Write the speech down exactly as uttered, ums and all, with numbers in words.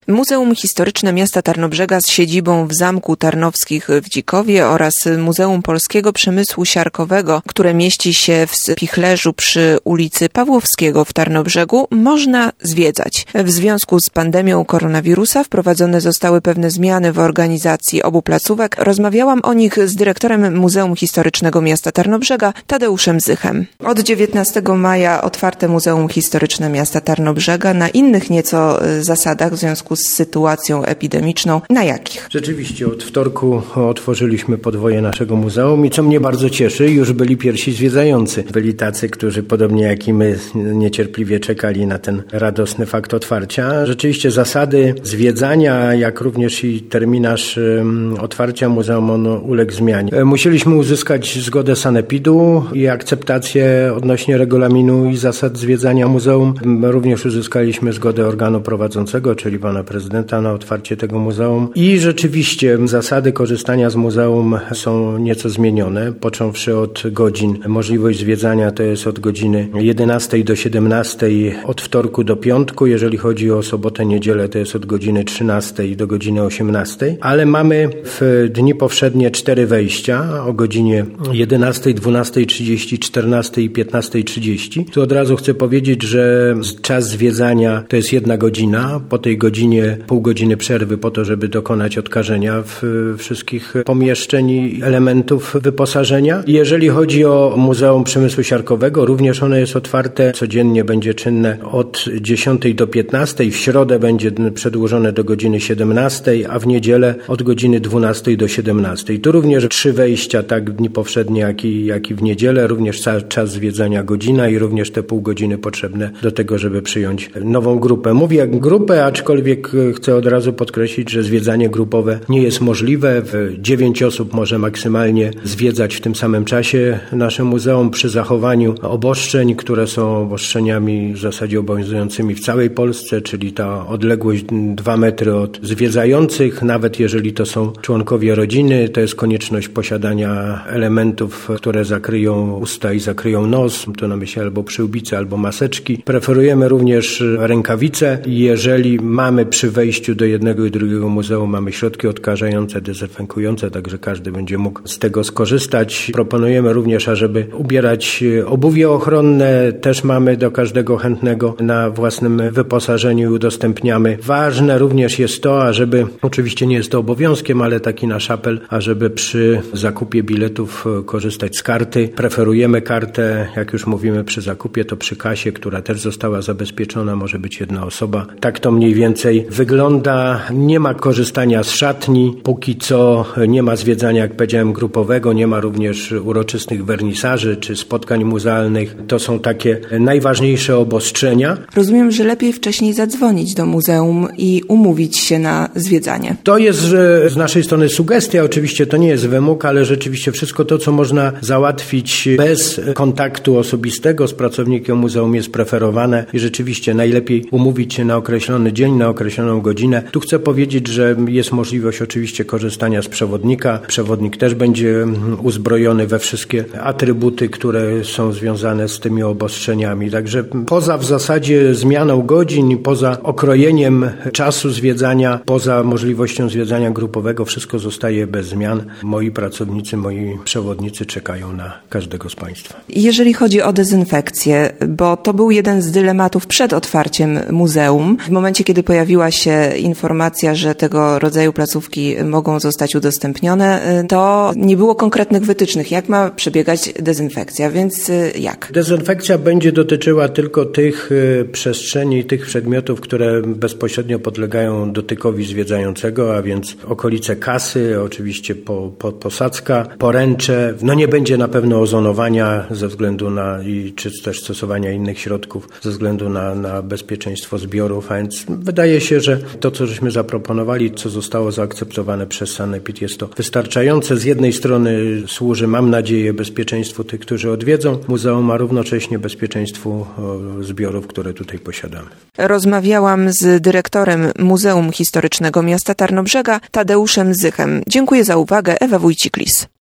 Muzeum Historyczne Miasta Tarnobrzega z siedzibą w Zamku Tarnowskich w Dzikowie oraz Muzeum Polskiego Przemysłu Siarkowego, które mieści się w Spichlerzu przy ulicy Pawłowskiego w Tarnobrzegu, można zwiedzać. W związku z pandemią koronawirusa wprowadzone zostały pewne zmiany w organizacji obu placówek. Rozmawiałam o nich z dyrektorem Muzeum Historycznego Miasta Tarnobrzega, Tadeuszem Zychem. Od dziewiętnastego maja otwarte Muzeum Historyczne Miasta Tarnobrzega na innych nieco zasadach w związku z sytuacją epidemiczną. Na jakich? Rzeczywiście od wtorku otworzyliśmy podwoje naszego muzeum i co mnie bardzo cieszy, już byli pierwsi zwiedzający. Byli tacy, którzy podobnie jak i my niecierpliwie czekali na ten radosny fakt otwarcia. Rzeczywiście zasady zwiedzania, jak również i terminarz otwarcia muzeum on uległ zmianie. Musieliśmy uzyskać zgodę sanepidu i akceptację odnośnie regulaminu i zasad zwiedzania muzeum. Również uzyskaliśmy zgodę organu prowadzącego, czyli pana prezydenta, na otwarcie tego muzeum. I rzeczywiście zasady korzystania z muzeum są nieco zmienione, począwszy od godzin. Możliwość zwiedzania to jest od godziny jedenastej do siedemnastej, od wtorku do piątku. Jeżeli chodzi o sobotę, niedzielę, to jest od godziny trzynastej do godziny osiemnastej. Ale mamy w dni powszednie cztery wejścia o godzinie jedenastej, dwunastej trzydzieści, czternastej i piętnastej trzydzieści. Tu od razu chcę powiedzieć, że czas zwiedzania to jest jedna godzina. Po tej godzinie pół godziny przerwy po to, żeby dokonać odkażenia w wszystkich pomieszczeń i elementów wyposażenia. Jeżeli chodzi o Muzeum Przemysłu Siarkowego, również ono jest otwarte, codziennie będzie czynne od dziesiątej do piętnastej, w środę będzie przedłużone do godziny siedemnastej, a w niedzielę od godziny dwunastej do siedemnastej. Tu również trzy wejścia, tak dni powszednie, jak i, jak i w niedzielę, również czas zwiedzania godzina i również te pół godziny potrzebne do tego, żeby przyjąć nową grupę. Mówię grupę, aczkolwiek chcę od razu podkreślić, że zwiedzanie grupowe nie jest możliwe. W dziewięć osób może maksymalnie zwiedzać w tym samym czasie nasze muzeum przy zachowaniu obostrzeń, które są obostrzeniami w zasadzie obowiązującymi w całej Polsce, czyli ta odległość dwa metry od zwiedzających, nawet jeżeli to są członkowie rodziny, to jest konieczność posiadania elementów, które zakryją usta i zakryją nos, tu na myśli albo przyłbice, albo maseczki. Preferujemy również rękawice. Jeżeli mamy przy wejściu do jednego i drugiego muzeum mamy środki odkażające, dezynfekujące, także każdy będzie mógł z tego skorzystać. Proponujemy również, ażeby ubierać obuwie ochronne, też mamy do każdego chętnego na własnym wyposażeniu i udostępniamy. Ważne również jest to, ażeby, oczywiście nie jest to obowiązkiem, ale taki nasz apel, ażeby przy zakupie biletów korzystać z karty. Preferujemy kartę, jak już mówimy przy zakupie, to przy kasie, która też została zabezpieczona, może być jedna osoba. Tak to mniej więcej wygląda. Nie ma korzystania z szatni, póki co nie ma zwiedzania, jak powiedziałem, grupowego, nie ma również uroczystych wernisaży czy spotkań muzealnych. To są takie najważniejsze obostrzenia. Rozumiem, że lepiej wcześniej zadzwonić do muzeum i umówić się na zwiedzanie. To jest z naszej strony sugestia, oczywiście to nie jest wymóg, ale rzeczywiście wszystko to, co można załatwić bez kontaktu osobistego z pracownikiem muzeum, jest preferowane i rzeczywiście najlepiej umówić się na określony dzień, na określoną godzinę. Tu chcę powiedzieć, że jest możliwość oczywiście korzystania z przewodnika. Przewodnik też będzie uzbrojony we wszystkie atrybuty, które są związane z tymi obostrzeniami. Także poza w zasadzie zmianą godzin, poza okrojeniem czasu zwiedzania, poza możliwością zwiedzania grupowego, wszystko zostaje bez zmian. Moi pracownicy, moi przewodnicy czekają na każdego z Państwa. Jeżeli chodzi o dezynfekcję, bo to był jeden z dylematów przed otwarciem muzeum. W momencie, kiedy pojawiła się informacja, że tego rodzaju placówki mogą zostać udostępnione, to nie było konkretnych wytycznych, jak ma przebiegać dezynfekcja, więc jak? Dezynfekcja będzie dotyczyła tylko tych przestrzeni, tych przedmiotów, które bezpośrednio podlegają dotykowi zwiedzającego, a więc okolice kasy, oczywiście po, po, posadzka, poręcze. No nie będzie na pewno ozonowania ze względu na, i czy też stosowania innych środków ze względu na, na bezpieczeństwo zbiorów, a więc wydaje się, że to, co żeśmy zaproponowali, co zostało zaakceptowane przez sanepid, jest to wystarczające. Z jednej strony służy, mam nadzieję, bezpieczeństwu tych, którzy odwiedzą muzeum, a równocześnie bezpieczeństwu zbiorów, które tutaj posiadamy. Rozmawiałam z dyrektorem Muzeum Historycznego Miasta Tarnobrzega, Tadeuszem Zychem. Dziękuję za uwagę. Ewa Wójcik-Lis.